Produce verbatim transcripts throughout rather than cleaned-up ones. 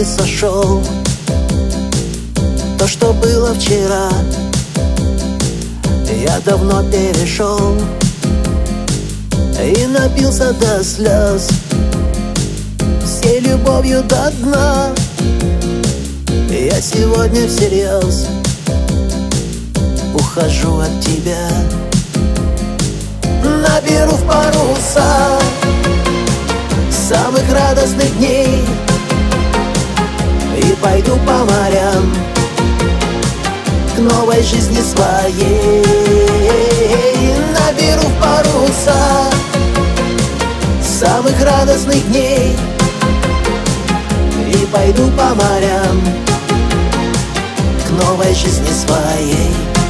не сошел. То, что было вчера, я давно перешел и напился до слез всей любовью до дна. Я сегодня всерьез ухожу от тебя. Наберу в паруса самых радостных дней и пойду по морям к новой жизни своей. Наберу в паруса самых радостных дней и пойду по морям к новой жизни своей.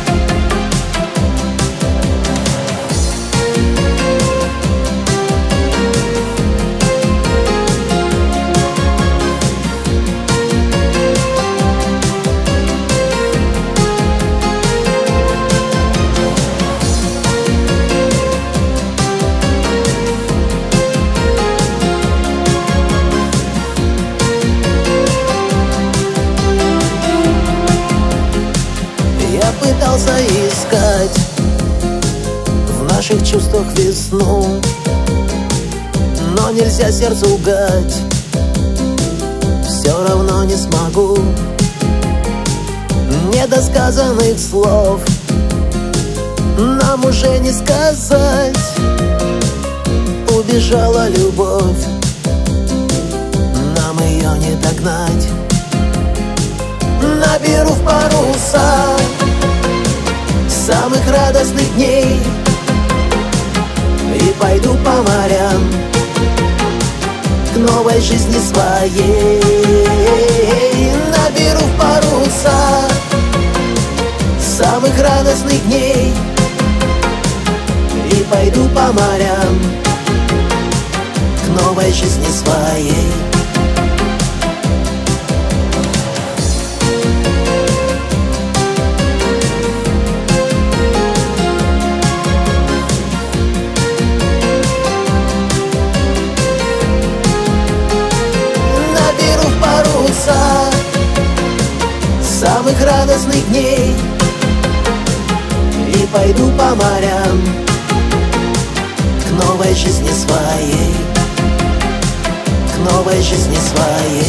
Пытался искать в наших чувствах весну, но нельзя сердцу лгать, все равно не смогу. Недосказанных слов нам уже не сказать. Убежала любовь, нам ее не догнать. Наберу в паруса самых радостных дней и пойду по морям к новой жизни своей. Наберу в паруса самых радостных дней и пойду по морям к новой жизни своей. Самых радостных дней и пойду по морям к новой жизни своей, к новой жизни своей.